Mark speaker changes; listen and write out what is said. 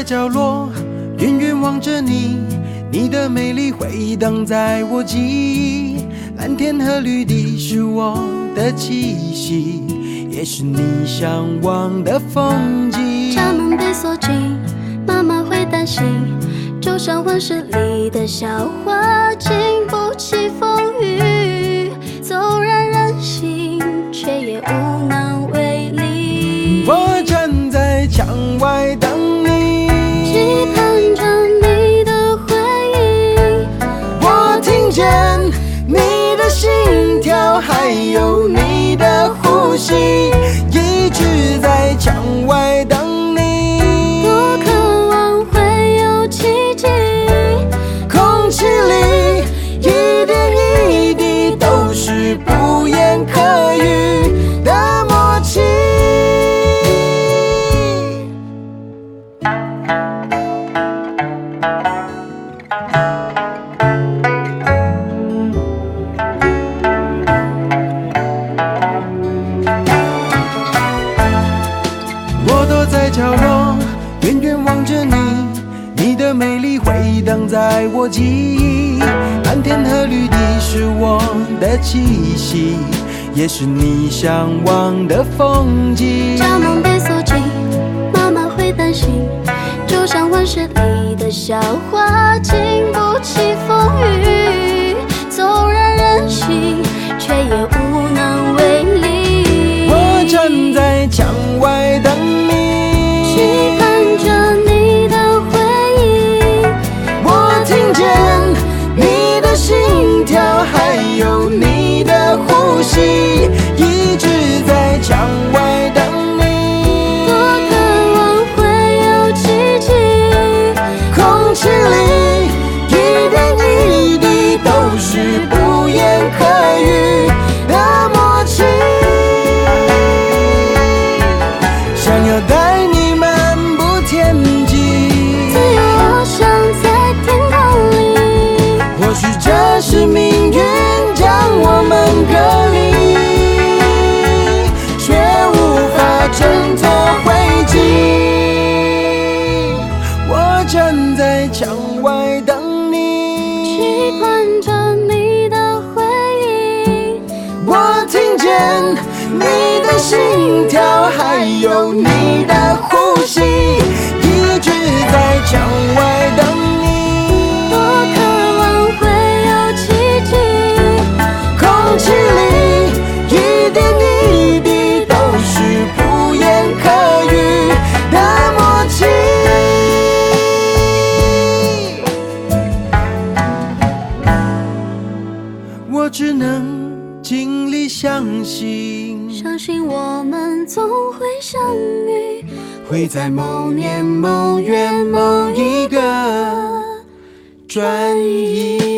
Speaker 1: 在角落，远远望着你，你的美丽回荡在我记忆。蓝天和绿地是我的气息，也是你向往的风景。
Speaker 2: 家门被锁紧，妈妈会担心，就像温室里的小花，经不起风雨，纵然任性，却也无能为力。
Speaker 1: 我站在墙外等你，
Speaker 2: 期盼着你的回应。
Speaker 1: 我听见你的心跳，还有你的呼吸，一直在墙外等你。
Speaker 2: 多渴望会有奇迹，
Speaker 1: 空气里一点一滴都是不言可喻的默契。我躲在角落，远远望着你，你的美丽回荡在我记忆。蓝天和绿地是我的气息，也是你向往的风景。
Speaker 2: 家门被锁紧，妈妈会担心，就像温室里的小花，经不起风雨，纵然任性，却也无能为力。
Speaker 1: 我站在墙外等你，
Speaker 2: 期盼着你的回应。
Speaker 1: 我听见你的心跳，还有你的呼吸，一直在墙外等你。
Speaker 2: 多渴望会有奇迹，
Speaker 1: 空气里一点一滴都是不言可喻的默契。想要带你漫步天际，
Speaker 2: 自由翱翔在天空里。
Speaker 1: 或许这是命运将我们隔离，却无法挣脱轨迹。我站在墙外等你，
Speaker 2: 期盼着你的回应。
Speaker 1: 我听见你的心跳，还有你的呼吸，一直在墙外等你。
Speaker 2: 多渴望会有奇迹，
Speaker 1: 空气里一点一滴都是不言可喻的默契。我只能尽力相信，
Speaker 2: 相信我们总会相遇，
Speaker 1: 会在某年某月某一个转移。